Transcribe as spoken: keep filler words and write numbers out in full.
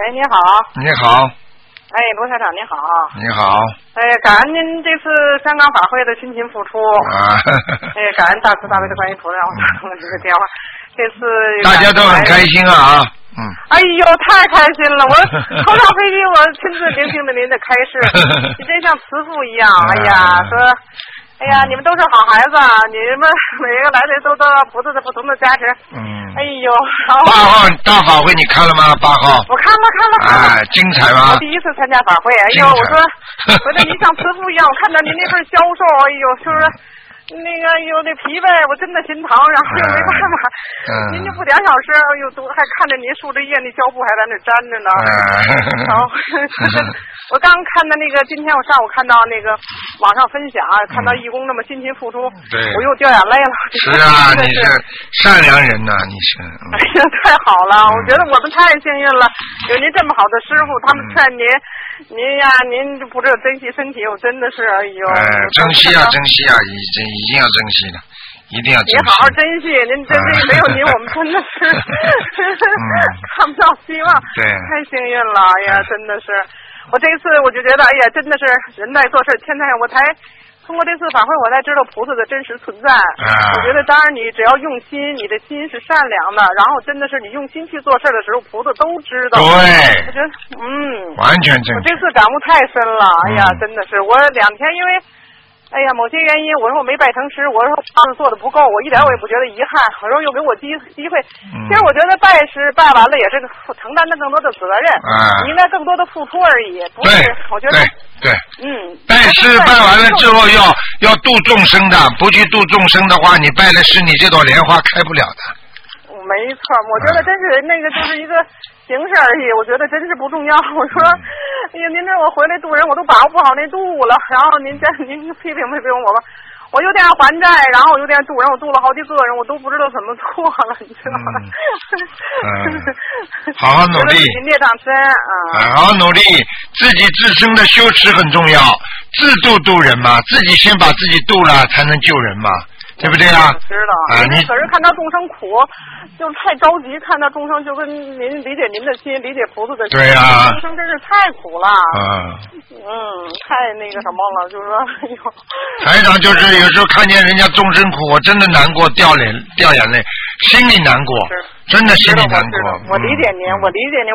哎，你好。 你好。 哎，罗台长你好。 你好。 哎，感恩您这次香港法会的辛勤付出。 啊。 哎，感恩大慈大悲的观音菩萨让我打通了这个电话。这次大家都很开心啊！嗯。 哎呦，太开心了！我头上飞机，我亲自聆听了您的开示，你真像慈父一样。哎呀，说。哎呀，你们都是好孩子，你们每个来的都得到菩萨的不同的加持。嗯。哎呦， 八号大法会你看了吗？八号。 我看了看了看了。 哎，精彩吗？ 我第一次参加法会，哎呦，我说，我说你像慈父一样，我看到您那份消瘦，哎呦，就是。那个有那疲惫，我真的心疼，然后又没办法，嗯、您就不点小时，又都还看着您数着夜那胶布还在那粘着呢。然后、嗯、我刚看的那个，今天我上午看到那个网上分享，看到义工那么辛勤付出， 对、嗯， 我又掉眼泪了。 是啊，你是善良人呐、啊，你是。 哎呀，太好了！我觉得我们太幸运了，有您这么好的师傅，他们劝您。您呀，您就不知道珍惜身体，我真的是，哎呦！ 哎，珍惜啊，珍惜啊，已经一定要珍惜的，一定要珍惜。 你好好珍惜，您珍惜，没有您，我们真的是、嗯、看不到希望。 对， 太幸运了，哎呀，真的是，我这一次我就觉得，哎呀，真的是人在做事，天在上，我才。通过这次法会，我才知道菩萨的真实存在。啊、我觉得，当然你只要用心，你的心是善良的，然后真的是你用心去做事的时候，菩萨都知道。 对。 我觉得，嗯。 完全正确。 我这次感悟太深了，哎呀，嗯、真的是，我两天因为，哎呀，某些原因，我说我没拜成师，我说我做的不够，我一点我也不觉得遗憾。我说又给我机机会，嗯、其实我觉得拜师拜完了也是承担的更多的责任，啊、你应该更多的付出而已，不是？我觉得。 对， 嗯， 拜师拜完了之后要要度众生的，不去度众生的话，你拜了师，你这朵莲花开不了的。 没错，我觉得真是那个就是一个形式而已，我觉得真是不重要。我说，哎呀，您这我回来度人，我都把握不好那度了，然后您这您批评批评我吧。我有点还债，然后有点渡人，我渡了好几个人，我都不知道怎么做了，你知道吗？ 嗯嗯、好好努力， 孽障深啊！ 好好努力，自己自身的修持很重要，自度度人嘛，自己先把自己度了，才能救人嘛。对不对啊？ 知道啊，你可是看到众生苦，就太着急，看到众生就跟您理解您的心，理解菩萨的心。 对啊， 众生真是太苦了。 啊。 嗯，太那个什么了，就是说，哎呦。 台长就是有时候看见人家众生苦，我真的难过，掉眼掉眼泪，心里难过，真的心里难过。 我理解您，嗯、我理解您。